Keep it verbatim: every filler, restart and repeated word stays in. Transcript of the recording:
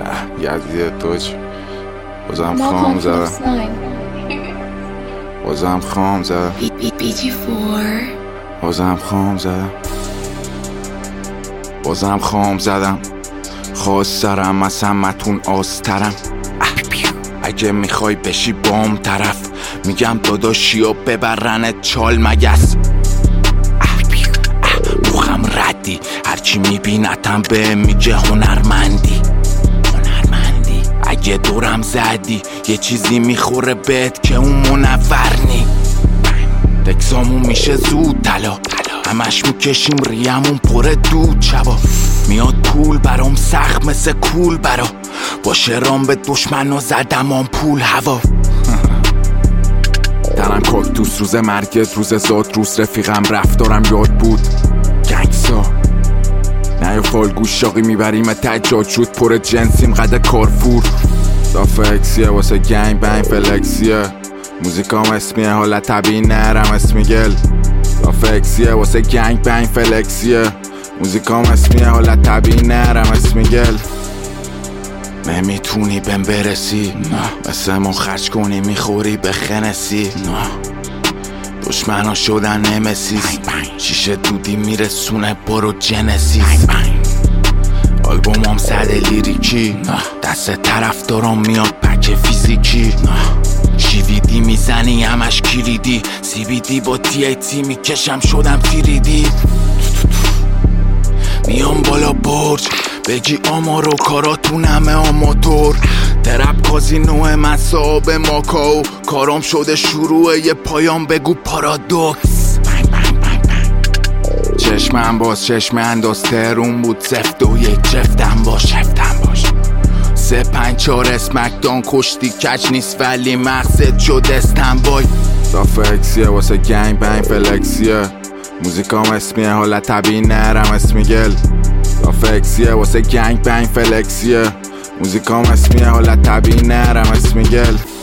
یزدی توچ بازم خام زدم بازم خام زدم بازم خام زدم بازم خام زدم خواست سرم از همتون آسترم. اگه میخوای بشی بام طرف میگم داداشی و ببرنت چال مگس. مخم ردی هرچی میبینتم به میگه هنرمندی هنرمندی اگه دورم زدی یه چیزی میخوره بهت که اون منورنی. دکسامون میشه زود طلا همش میکشیم ریمون پره دود شبا میاد پول برام سخت مثل کول برا با شرام به دشمن و زدم آن پول هوا. درم کاکتوس روز مرگت روز زاد روز رفیقم رفتارم یاد بود گنگسا نه یا فالگوش شاقی میبریم تجاد شد پر جنسیم قده کارفور دافکسیه واسه گنگ بنگ فلکسیه موزیکام اسمیه حالت طبیعی نرم اسمی گل دافکسیه واسه گنگ بنگ فلکسیه موزیکام اسمیه حالت طبیعی نرم اسمی گل. نمیتونی بهم برسی نه مثل من خرج کنی میخوری به خنسی نه دشمنا شدن نمسیس شیشه دودی میرسونه برو جنسیس. آلبومام صد لیریکی دست طرف دارم میاد پک فیزیکی شیویدی میزنی همش کلیدی سی بی دی با تی ای تی میکشم شدم تیریدی میام بالا برج بگی آمار و کاراتون همه آماتور ترپ کازینو من صاحب ماکاو کارام شده شروع یه پایام بگو پارادوکس. چشمم باز چشم انداز ترون بود سفت و یک چفتم باش چفتم باش سه پنج چار اسمکدان کشتی کچ نیست ولی مقصد شد استنبای دافکسیه واسه گنگ بنگ فلکسیه موزیکام اسمیه حالت طبیعی نرم اسمی گل دافکسیه واسه گنگ بنگ فلکسیه موزیکام اسمیه حالت طبیعی نرم اسمی گل.